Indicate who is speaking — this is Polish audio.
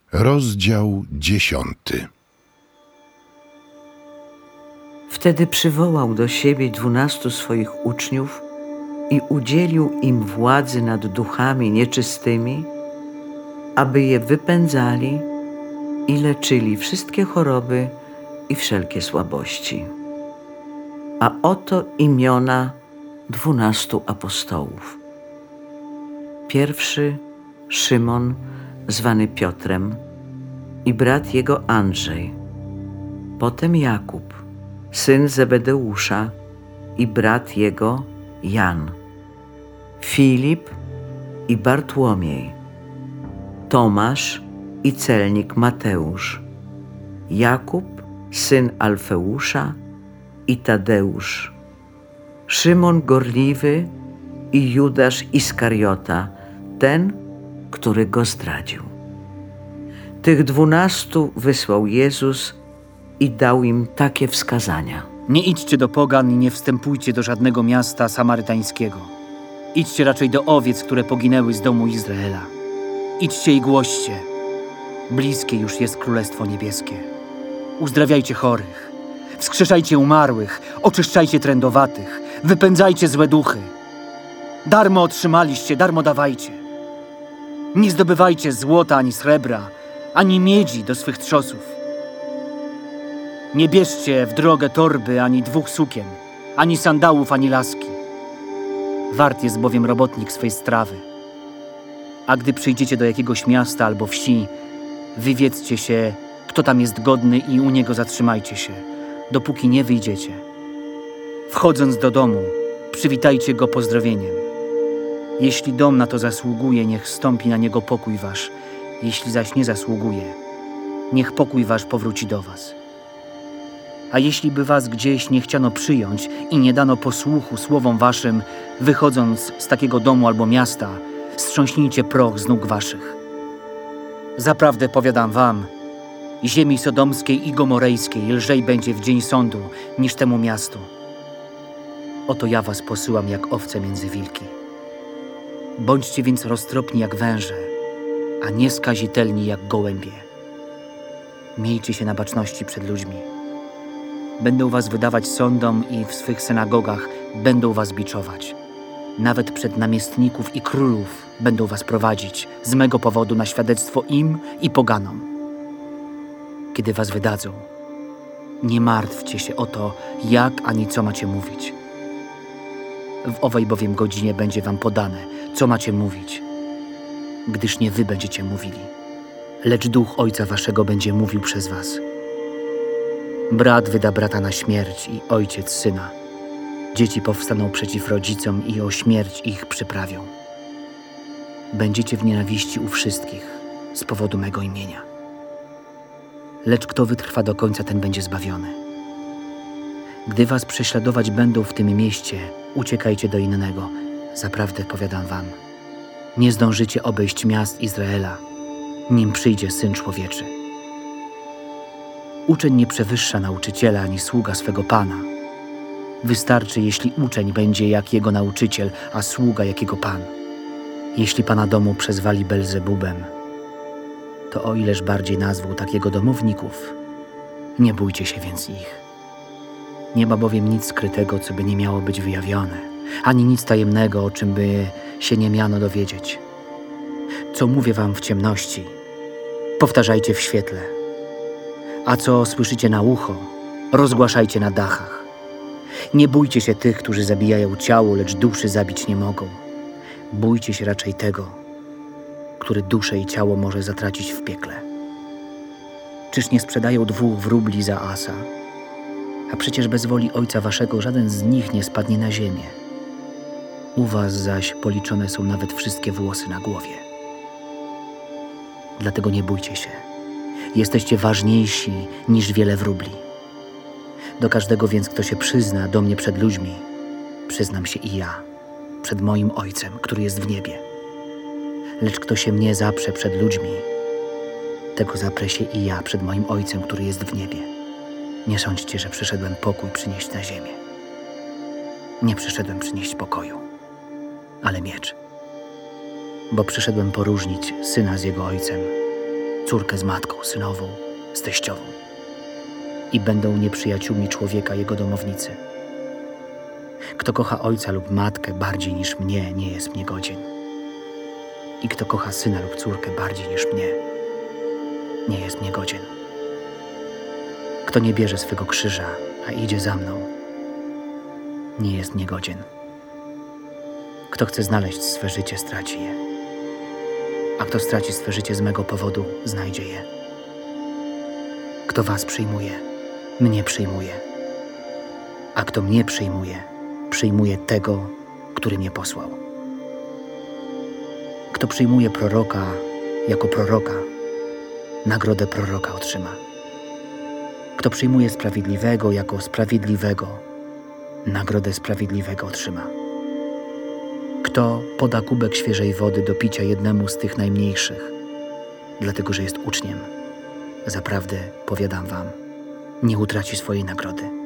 Speaker 1: Rozdział 10.
Speaker 2: Wtedy przywołał do siebie 12 swoich uczniów i udzielił im władzy nad duchami nieczystymi, aby je wypędzali i leczyli wszystkie choroby i wszelkie słabości. A oto imiona 12 apostołów. Pierwszy Szymon, zwany Piotrem, i brat jego Andrzej. Potem Jakub, syn Zebedeusza, i brat jego Jan. Filip i Bartłomiej. Tomasz i celnik Mateusz. Jakub, syn Alfeusza, i Tadeusz. Szymon Gorliwy i Judasz Iskariota, ten, który go zdradził. Tych 12 wysłał Jezus i dał im takie wskazania.
Speaker 3: Nie idźcie do pogan i nie wstępujcie do żadnego miasta samarytańskiego. Idźcie raczej do owiec, które poginęły z domu Izraela. Idźcie i głoście. Bliskie już jest Królestwo Niebieskie. Uzdrawiajcie chorych, wskrzeszajcie umarłych, oczyszczajcie trędowatych, wypędzajcie złe duchy. Darmo otrzymaliście, darmo dawajcie. Nie zdobywajcie złota ani srebra, ani miedzi do swych trzosów. Nie bierzcie w drogę torby, ani 2 sukien, ani sandałów, ani laski. Wart jest bowiem robotnik swej strawy. A gdy przyjdziecie do jakiegoś miasta albo wsi, wywiedzcie się, kto tam jest godny i u niego zatrzymajcie się, dopóki nie wyjdziecie. Wchodząc do domu, przywitajcie go pozdrowieniem. Jeśli dom na to zasługuje, niech stąpi na niego pokój wasz. Jeśli zaś nie zasługuje, niech pokój wasz powróci do was. A jeśli by was gdzieś nie chciano przyjąć i nie dano posłuchu słowom waszym, wychodząc z takiego domu albo miasta, strząśnijcie proch z nóg waszych. Zaprawdę powiadam wam, ziemi sodomskiej i gomorejskiej lżej będzie w dzień sądu niż temu miastu. Oto ja was posyłam jak owce między wilki. Bądźcie więc roztropni jak węże, a nie skazitelni jak gołębie. Miejcie się na baczności przed ludźmi. Będą was wydawać sądom i w swych synagogach będą was biczować. Nawet przed namiestników i królów będą was prowadzić z mego powodu na świadectwo im i poganom. Kiedy was wydadzą, nie martwcie się o to, jak ani co macie mówić. W owej bowiem godzinie będzie wam podane, co macie mówić, gdyż nie wy będziecie mówili, lecz Duch Ojca waszego będzie mówił przez was. Brat wyda brata na śmierć i ojciec syna. Dzieci powstaną przeciw rodzicom i o śmierć ich przyprawią. Będziecie w nienawiści u wszystkich z powodu mego imienia. Lecz kto wytrwa do końca, ten będzie zbawiony. Gdy was prześladować będą w tym mieście, uciekajcie do innego. Zaprawdę powiadam wam, nie zdążycie obejść miast Izraela, nim przyjdzie Syn Człowieczy. Uczeń nie przewyższa nauczyciela ani sługa swego Pana. Wystarczy, jeśli uczeń będzie jak jego nauczyciel, a sługa jak jego Pan. Jeśli Pana domu przezwali Belzebubem, to o ileż bardziej nazwał takiego domowników. Nie bójcie się więc ich. Nie ma bowiem nic skrytego, co by nie miało być wyjawione, ani nic tajemnego, o czym by się nie miano dowiedzieć. Co mówię wam w ciemności, powtarzajcie w świetle. A co słyszycie na ucho, rozgłaszajcie na dachach. Nie bójcie się tych, którzy zabijają ciało, lecz duszy zabić nie mogą. Bójcie się raczej tego, który duszę i ciało może zatracić w piekle. Czyż nie sprzedają 2 wróbli za asa? A przecież bez woli Ojca waszego żaden z nich nie spadnie na ziemię. U was zaś policzone są nawet wszystkie włosy na głowie. Dlatego nie bójcie się. Jesteście ważniejsi niż wiele wróbli. Do każdego więc, kto się przyzna do mnie przed ludźmi, przyznam się i ja, przed moim Ojcem, który jest w niebie. Lecz kto się mnie zaprze przed ludźmi, tego zaprę się i ja przed moim Ojcem, który jest w niebie. Nie sądźcie, że przyszedłem pokój przynieść na ziemię. Nie przyszedłem przynieść pokoju, ale miecz. Bo przyszedłem poróżnić syna z jego ojcem, córkę z matką, synową z teściową. I będą nieprzyjaciółmi człowieka jego domownicy. Kto kocha ojca lub matkę bardziej niż mnie, nie jest mnie godzien. I kto kocha syna lub córkę bardziej niż mnie, nie jest mnie godzien. Kto nie bierze swego krzyża, a idzie za mną, nie jest mnie godzien. Kto chce znaleźć swe życie, straci je. A kto straci swe życie z mego powodu, znajdzie je. Kto was przyjmuje, mnie przyjmuje. A kto mnie przyjmuje, przyjmuje tego, który mnie posłał. Kto przyjmuje proroka jako proroka, nagrodę proroka otrzyma. Kto przyjmuje sprawiedliwego jako sprawiedliwego, nagrodę sprawiedliwego otrzyma. Kto poda kubek świeżej wody do picia jednemu z tych najmniejszych, dlatego że jest uczniem, zaprawdę powiadam wam, nie utraci swojej nagrody.